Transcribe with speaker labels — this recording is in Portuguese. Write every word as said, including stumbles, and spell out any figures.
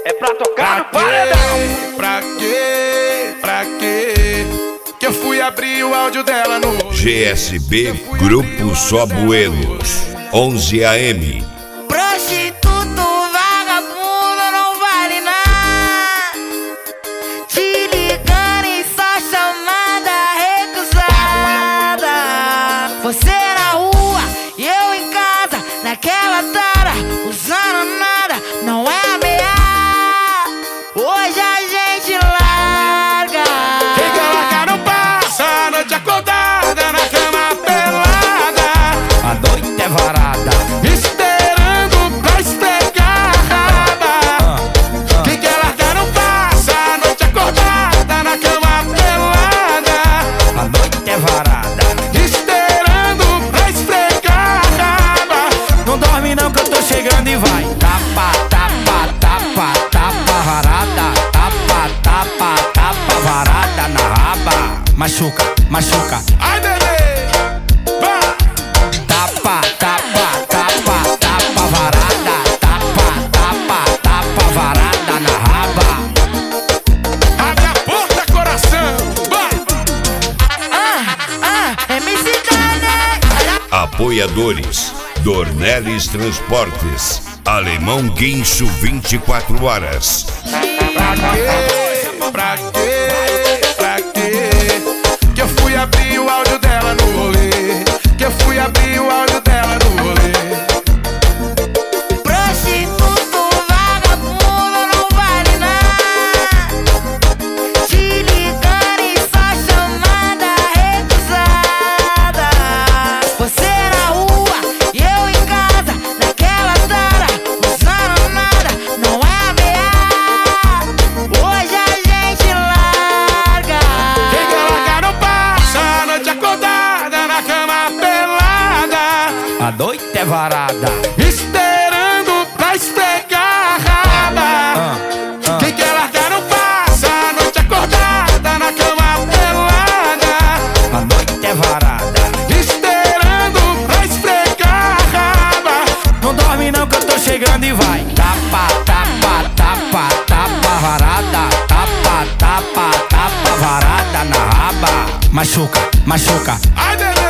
Speaker 1: é pra tocar no paredão.
Speaker 2: Pra quê? Pra quê? Que eu fui abrir o áudio dela no
Speaker 3: G S B Grupo Só Buenos, onze A M.
Speaker 4: Prostituto, vagabundo, não vale nada. Te ligando e só chamada recusada. Você na rua e eu em casa, naquela tara, usando nada, não é ameaça. Hoje a gente larga.
Speaker 2: Quem quer largar não passa a noite acordada na cama pelada.
Speaker 5: A noite é varada,
Speaker 2: esperando pra esfregar a raba. Quem quer largar não passa a noite acordada na cama pelada.
Speaker 5: a noite é varada.
Speaker 2: Esperando pra esfregar a raba.
Speaker 5: Não dorme não que eu tô chegando e vai. Tapa, tapa, tapa, tapa varada. Tapa, tapa, tapa varada na raba. Machuca, machuca.
Speaker 2: Ai, bebê, vai.
Speaker 5: Tapa, tapa, tapa, tapa varada. Tapa, tapa, tapa varada na raba.
Speaker 2: Abre a porta, coração, vai.
Speaker 4: Ah, ah, M C Dane.
Speaker 3: Apoiadores: Dornelles Transportes, Alemão Guincho vinte e quatro horas.
Speaker 2: Pra quê? Pra quê? Pra quê? Que eu fui abrir o áudio dela no rolê. Que eu fui abrir o áudio dela no rolê.
Speaker 4: Prostituto, vagabundo, não vale nada. Te ligando e só chamada recusada. Você na rua e eu em casa, naquela tara, usando nada, não é ameaça. Hoje a gente larga.
Speaker 2: Quem quer largar não passa a noite acordada na cama pelada.
Speaker 5: A noite é varada.
Speaker 2: Esperando pra esfregar a raba. Quem quer largar não passa a noite acordada na cama pelada.
Speaker 5: A noite é varada.
Speaker 2: Esperando pra esfregar a raba.
Speaker 5: Não dorme não que eu tô chegando e vai. Tapa, tapa, tapa, tapa varada. Tapa, tapa, tapa varada na raba. Machuca, machuca.
Speaker 2: Ai, bebê,